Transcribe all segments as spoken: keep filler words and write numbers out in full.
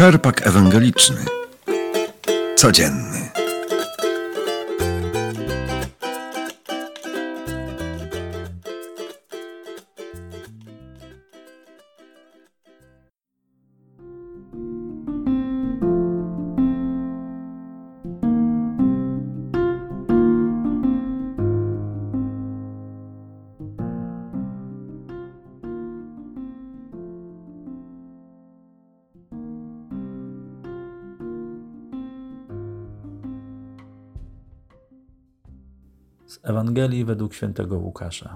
Czerpak ewangeliczny. Codzienny. Z Ewangelii według świętego Łukasza.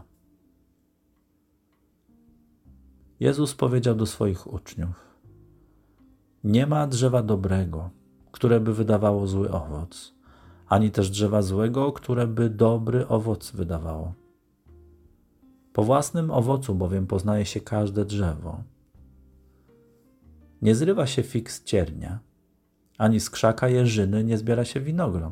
Jezus powiedział do swoich uczniów: nie ma drzewa dobrego, które by wydawało zły owoc, ani też drzewa złego, które by dobry owoc wydawało. Po własnym owocu bowiem poznaje się każde drzewo. Nie zrywa się fig z ciernia, ani z krzaka jeżyny nie zbiera się winogron.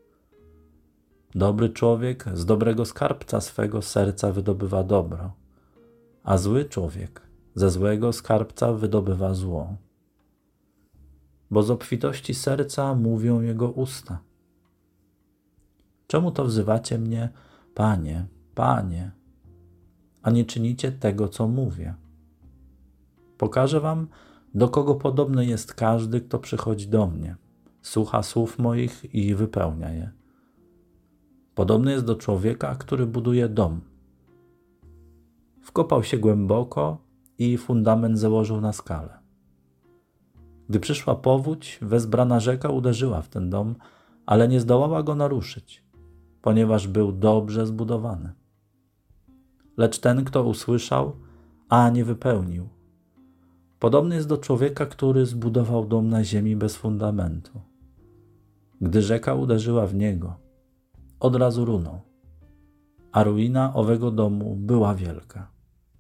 Dobry człowiek z dobrego skarbca swego serca wydobywa dobro, a zły człowiek ze złego skarbca wydobywa zło. Bo z obfitości serca mówią jego usta. Czemu to wzywacie mnie, Panie, Panie, a nie czynicie tego, co mówię? Pokażę wam, do kogo podobny jest każdy, kto przychodzi do mnie, słucha słów moich i wypełnia je. Podobny jest do człowieka, który buduje dom. Wkopał się głęboko i fundament założył na skale. Gdy przyszła powódź, wezbrana rzeka uderzyła w ten dom, ale nie zdołała go naruszyć, ponieważ był dobrze zbudowany. Lecz ten, kto usłyszał, a nie wypełnił, podobny jest do człowieka, który zbudował dom na ziemi bez fundamentu. Gdy rzeka uderzyła w niego, od razu runął, a ruina owego domu była wielka.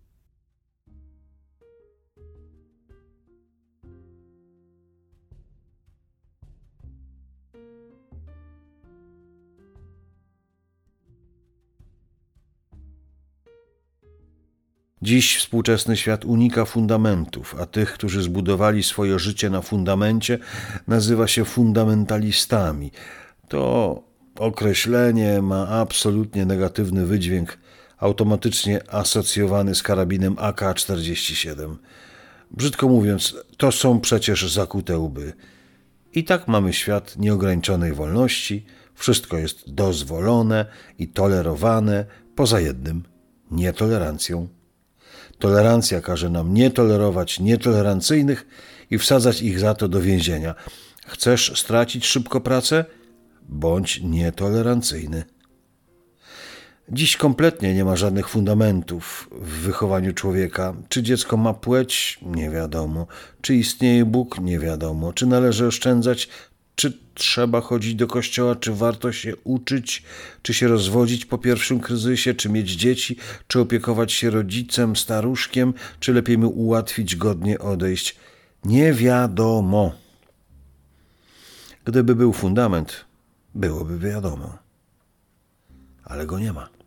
Dziś współczesny świat unika fundamentów, a tych, którzy zbudowali swoje życie na fundamencie, nazywa się fundamentalistami. To określenie ma absolutnie negatywny wydźwięk, automatycznie asocjowany z karabinem A K czterdzieści siedem. Brzydko mówiąc, to są przecież zakute łby. I tak mamy świat nieograniczonej wolności, wszystko jest dozwolone i tolerowane, poza jednym – nietolerancją. Tolerancja każe nam nie tolerować nietolerancyjnych i wsadzać ich za to do więzienia. Chcesz stracić szybko pracę? Bądź nietolerancyjny. Dziś kompletnie nie ma żadnych fundamentów w wychowaniu człowieka. Czy dziecko ma płeć? Nie wiadomo. Czy istnieje Bóg? Nie wiadomo. Czy należy oszczędzać? Czy trzeba chodzić do kościoła? Czy warto się uczyć? Czy się rozwodzić po pierwszym kryzysie? Czy mieć dzieci? Czy opiekować się rodzicem, staruszkiem? Czy lepiej mu ułatwić godnie odejść? Nie wiadomo. Gdyby był fundament, byłoby wiadomo. Ale go nie ma.